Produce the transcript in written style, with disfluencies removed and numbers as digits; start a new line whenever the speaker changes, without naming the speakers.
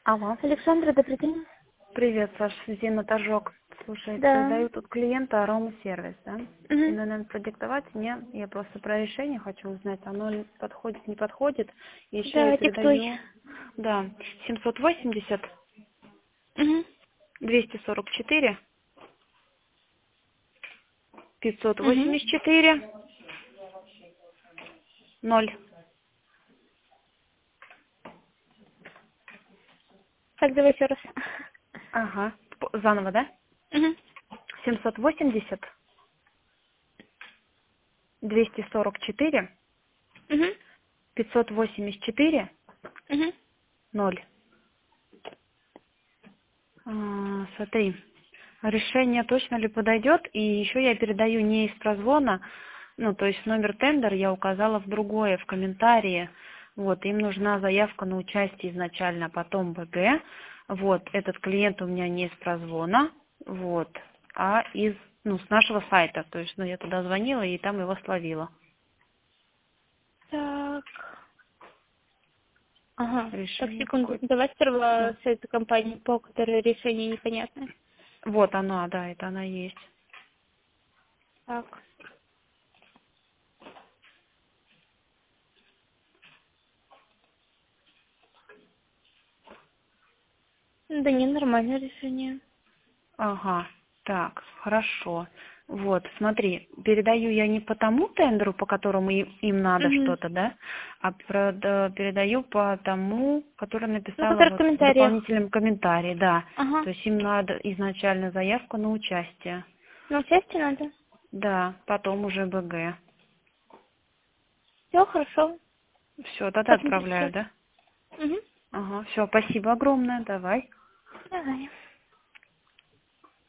Алло.
Александра, добрый день.
Привет, Саша, Зина Торжок. Слушай,
Да.
передаю тут клиента Арома Сервис, да? И,
Мгм.
наверное, продиктовать мне, я просто про решение хочу узнать, оно ли подходит, не подходит. И еще я
Да, диктуй.
передаю, да, 780,
Мгм.
244,
Мгм.
584, 0.
Так, давай еще раз.
Ага, заново, да?
Мгм.
780, 244,
Мгм.
584,
Мгм.
0. Смотри, решение точно ли подойдет, и еще я передаю не из прозвона, ну, то есть номер тендер я указала в другое, в комментарии, вот, им нужна заявка на участие изначально, а потом БГ, вот, этот клиент у меня не из прозвона, вот, а из, ну, с нашего сайта, то есть, ну, я туда звонила и там его словила.
Так. Ага. Так,
Решение
секунду.
какое-то.
Давай сперва
Да.
с этой компании, по которой решение непонятное.
Вот она, да, это она есть.
Так. Да не, нормальное решение.
Ага, так, хорошо. Вот, смотри, передаю я не по тому тендеру, по которому им надо
Угу.
что-то, да, а передаю по тому, который
Ну,
написала
который в
вот в
комментариях.
дополнительном комментарии, да.
Ага.
То есть им надо изначально заявку на участие.
На участие надо?
Да, потом уже БГ.
Все, хорошо.
Все, тогда
Посмотрю
отправляю,
сейчас.
да?
Угу.
Ага, все, спасибо огромное, давай.
Давай.